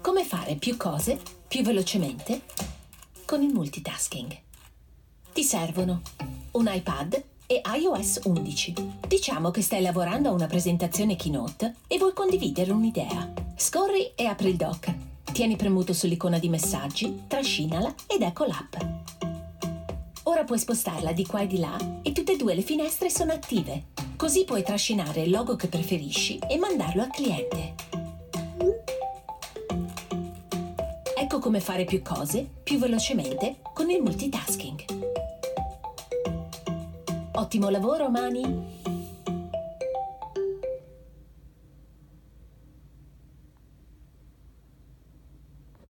Come fare più cose più velocemente con il multitasking. Ti servono un iPad e iOS 11. Diciamo che stai lavorando a una presentazione Keynote e vuoi condividere un'idea. Scorri e apri il dock. Tieni premuto sull'icona di messaggi, trascinala ed ecco l'app. Ora puoi spostarla di qua e di là e tutte e due le finestre sono attive. Così puoi trascinare il logo che preferisci e mandarlo al cliente. Ecco come fare più cose più velocemente con il multitasking. Ottimo lavoro, Mani!